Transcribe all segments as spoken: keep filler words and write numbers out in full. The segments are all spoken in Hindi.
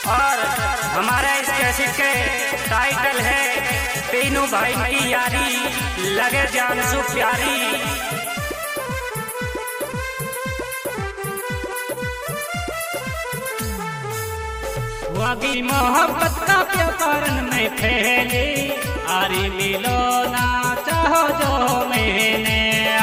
और हमारे इस कैसेट के टाइटल है तीनों भाई की यारी लगे जान सु प्यारी। वगी मोहब्बत का प्यारन में फैले आरी मिलो ना चाहो जो मैंने।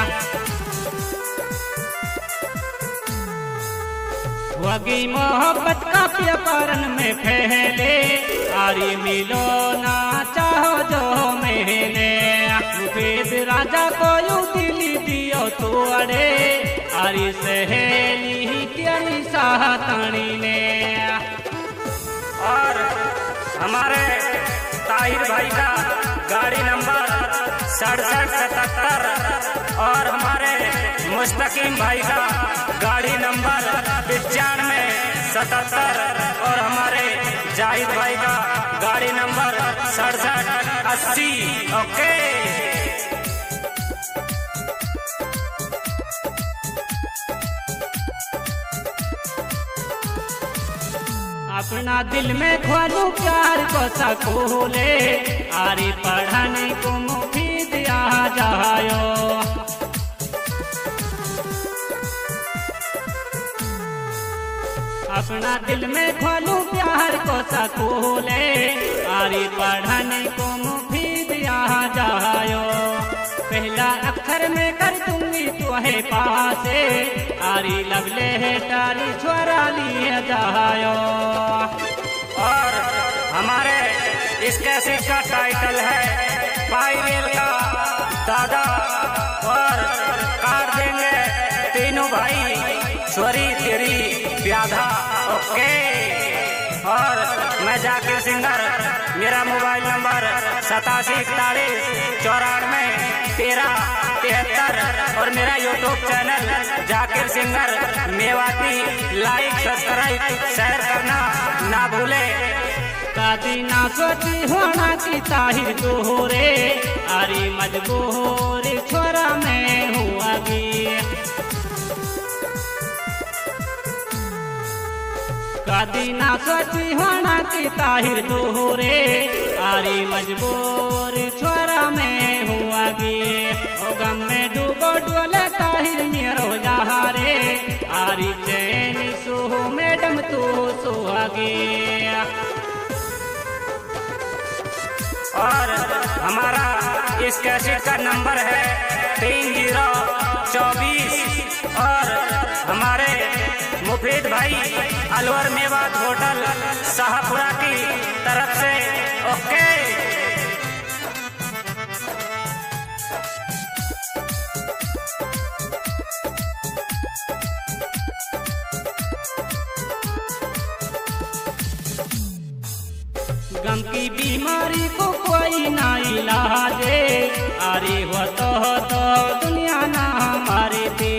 वगी मोहब्बत का प्यारन में फैले आरी मिलो ना चाहो जो मैंने। मुफीद राजा को यूं दिली दियो तू अड़े आरी सहेली तेरी साहतानी ने। और हमारे ताहिर भाई का गाड़ी नंबर सड़सठ सतहत्तर और हमारे मुस्तकीम भाई का गाड़ी नंबर पचानवे सतहत्तर और हमारे जाहिद भाई का गाड़ी नंबर सड़सठ अस्सी। ओके अपना दिल में खोलू प्यार को सकूले आरी पढ़ने को मुफीद आ जायो। अपना दिल में खोलू प्यार को सकूले आरी पढ़ने को मुफीद आ जायो। पहला अक्षर में कर दूंगी तुहे पासे आरी लवले है तारी छोरा लिए जायो। और हमारे इस कैसेट का टाइटल है पायरेल का दादा और कार देंगे तीनों भाई छोरी तेरी व्याधा। ओके और मैं जाकिर सिंगर, मेरा मोबाइल नंबर सतासी इकतालीस चौरानवे तेरह तिहत्तर और मेरा YouTube channel Zakir singer Mewati. Like subscribe share करना ना भूले। दादी ना सोची होना की ताहिर दोहरे आरी मजबूर छोरा में हुआ गी। कादी ना सोची होना की ताहिर दोहरे आरी मजबूर छोरा में हुआ गी। ओ गम में डूबो डोले ताहिर मेरो जहारे आरी चैन सो मैडम तू सुहागे। और हमारा इस कैसेट का नंबर है तीन जीरो चौबीस और हमारे मुफीद भाई अलवर मेवात होटल शाहपुरा की तरफ से। ओके गम की बीमारी को कोई ना इलाजे अरे हो तो हो तो दुनिया ना हमारे पे।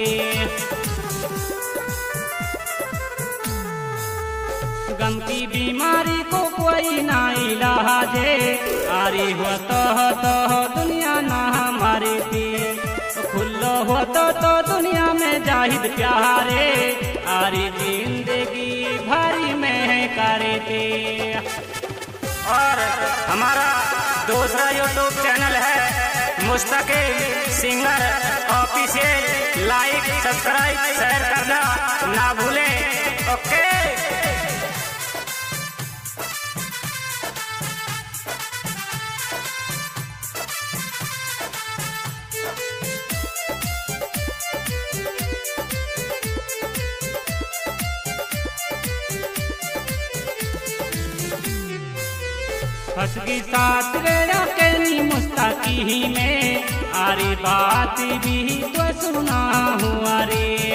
गम की बीमारी को कोई ना इलाजे अरे हो तो हो तो दुनिया ना हमारे पे। खुल्लो हो तो तो दुनिया में जाहिद प्यारे आरी जिंदगी भारी में करे थे। और हमारा दूसरा यूट्यूब चैनल है Mustakim singer official. Like subscribe share करना ना भूले। ओके फसगी साथ रेड़ा कहनी मुस्ताकी में आरी बात भी तो सुना हुआ रे।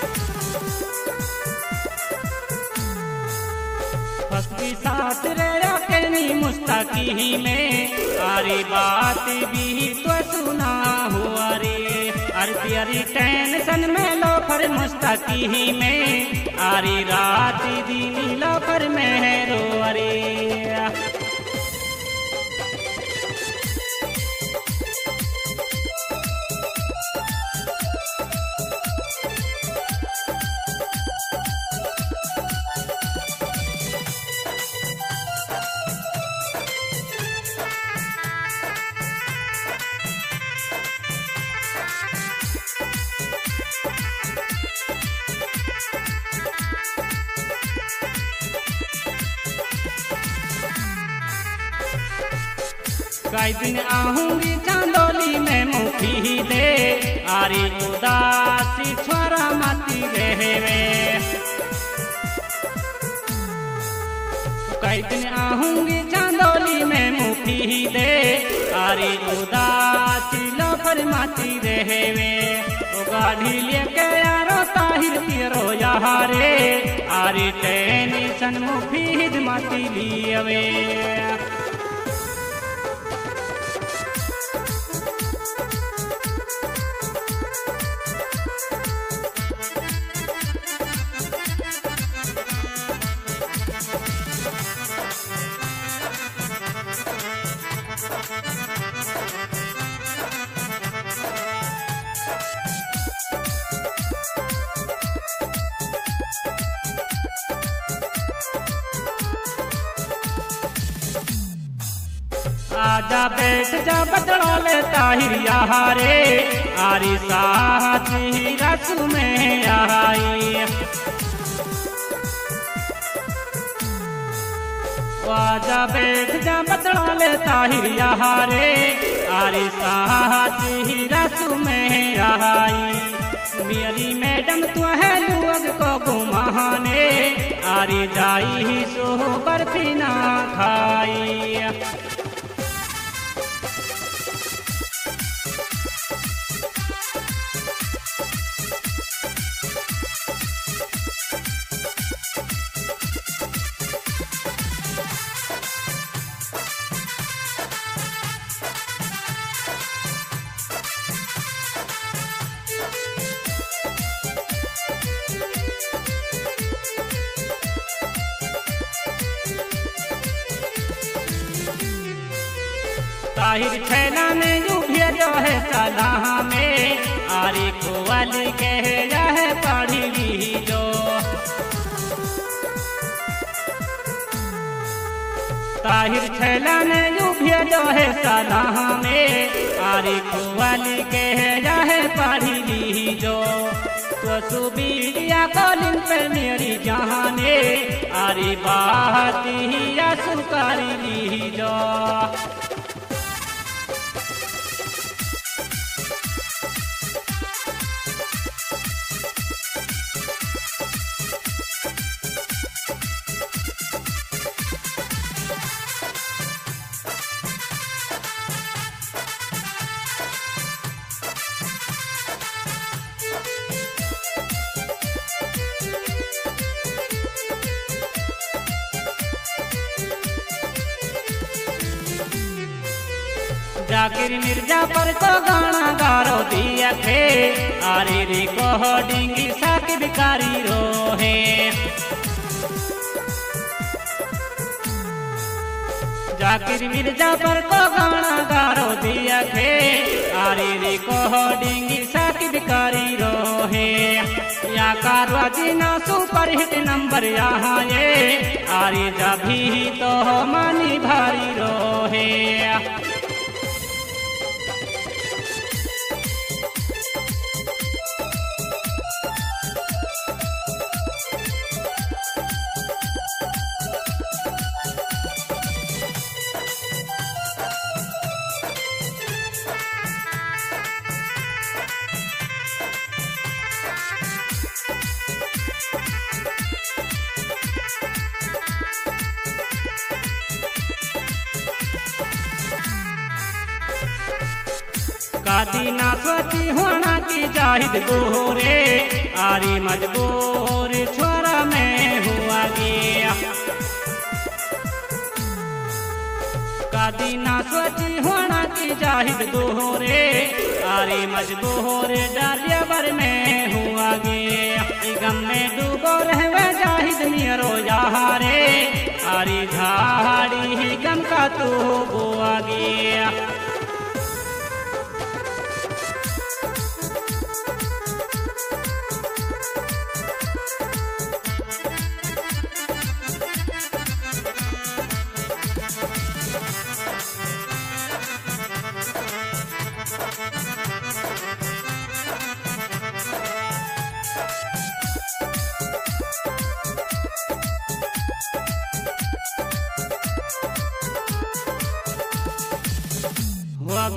फसगी साथ रेड़ा कहनी मुस्ताकी में आरी बात भी तो सुना हुआ रे। अरे अरे टेंशन में लो पर मुस्ताकी में आरी रात दिन लो पर में रो अरे। कई दिन आहूंगी चांदोली में मुखी दे, आरी उदासी छोरा माती रहवे। कई दिन आहूंगी चांदोली में मुखी दे, आरी उदासी लोफर माती रहवे। तो गाड़ी लेके यारो ताहिर तेरो यारे, आरी टेंशन मुफीद माती लियवे। आजा बैठ जा बदला ले ताहिर यारे, आरी साथी रसू में आई। आजा बैठ जा बदला ले ताहिर यारे, आरी साथी रसू में आई। मेरी मैडम तो है लुअग को घुमाने, आरी जाई सो बर्फी ना खाई। ताहिर छैला ने यू भेजो है सलाह में, आरी कोवाली कह है पढ़ी लीजो। ताहिर छैला ने यू भेजो है सलाह में, आरी कोवाली कह है पढ़ी लीजो। तो सुबीरिया कॉलिंग पे मेरी जहाने, आरी बात ही या सुकारी लीजो। जाकिर मिर्जा पर तो गाना गारो दिया थे, आरी रिकॉर्डिंग साकी बिकारी रोहे। जाकिर मिर्जा पर तो गाना गारो दिया थे, आरी रिकॉर्डिंग साकी बिकारी रोहे। या कारवा जीना सुपर हिट नंबर यहाँ ये, आरी जभी तो मानी भारी रोहे। कादी ना सोची होना की जाहिद गोरे, आरी मजबूर छोरा में हुआ गया। कादी ना सोची होना की जाहिद गोरे, आरी मजबूर डालिया बर में हुआ गया। गम में डूबो रहवे जाहिद नियरो यारे, आरी झाड़ी ही गम का तू बुआ गया।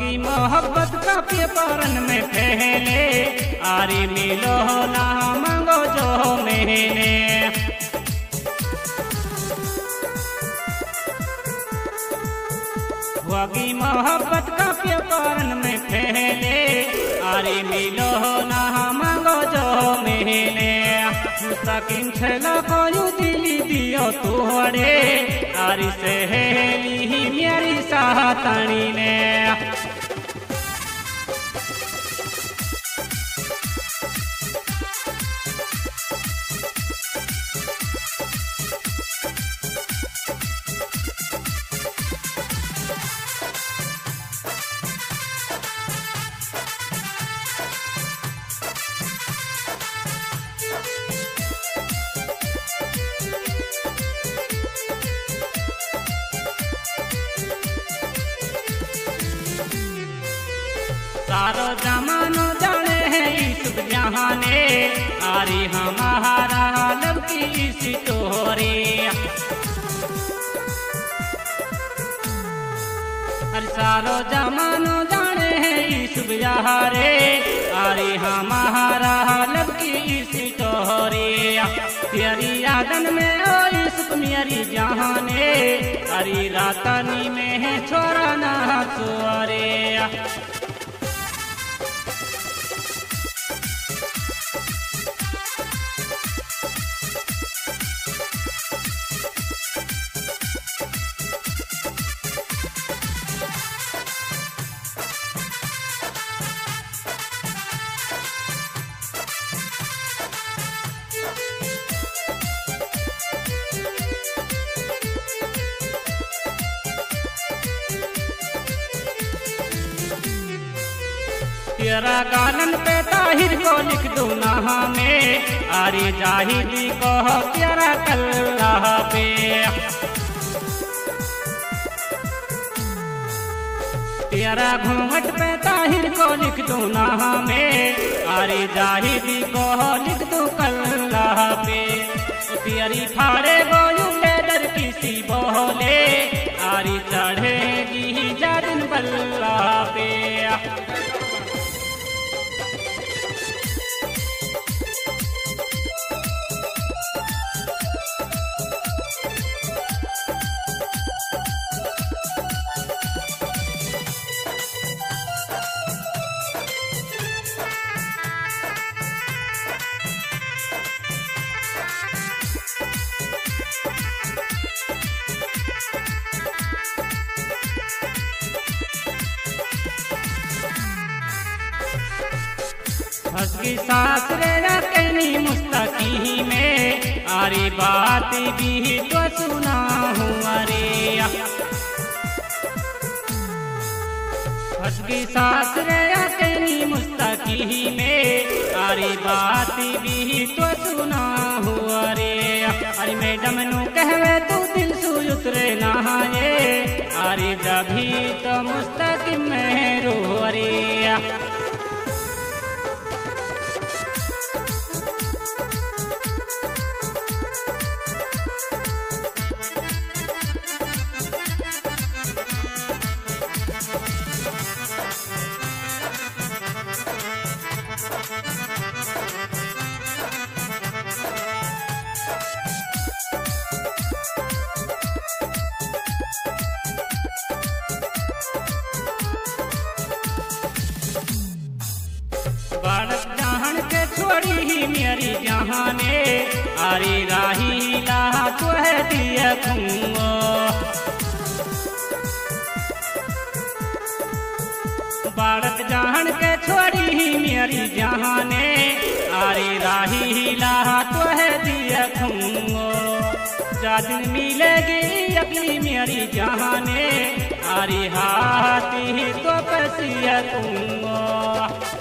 हुआगी मोहब्बत का पेपरन में फैले, आरी मिलो ना मांगो जो मैंने। हुआगी मोहब्बत का पेपरन में फैले, आरी मिलो ना मांगो जो मैंने। मुस्तकिम छला कोयू दिली दियो तोड़े, आरी सहेली मेरी सातनी ने। सारो जमानो जाने है इस जहाने, आरी हमारा लब की इसी तोरे। अरे सारो जमानो जाने है इस जहारे, आरी हमारा लब की इसी तोरे। तेरी यादन में ओ इश्क मेरी जहाने, अरे रातनी में है छोरा ना सोरे। तेरा गालन पे ताहिर को लिख दो नहा में, आरी जाहिदी को तेरा कल्लाह पे। तेरा घूंघट पे ताहिर को लिख दो नहा में, आरी जाहिदी को लिख दो कल्लाह पे। तेरी फाड़े बोलू लेदर किसी बोले, आरी चढ़ेगी जादिन बल्ला पे। हंसकी सास रे कहनी मुस्तकी में, आरी बात भी तो सुना हूँ अरे। हंसकी सास रे कहनी मुस्तकी में, आरी बात भी तो सुना हूँ अरे। अरे मैडम नु कहवे तू दिल सु उतरे नहाए, आरी जभी तो मुस्तकी में रो अरे। छोड़ी ही मेरी जहाने, आरी राही ला तो है दिया खूंगो। बालक जहान के छोड़ी ही मेरी जहाने, आरी राही ला तो है दिया खूंगो। जादिन मिलेगी अगली मेरी जहाने, आरी हाथी तो पैसिया खूंगो।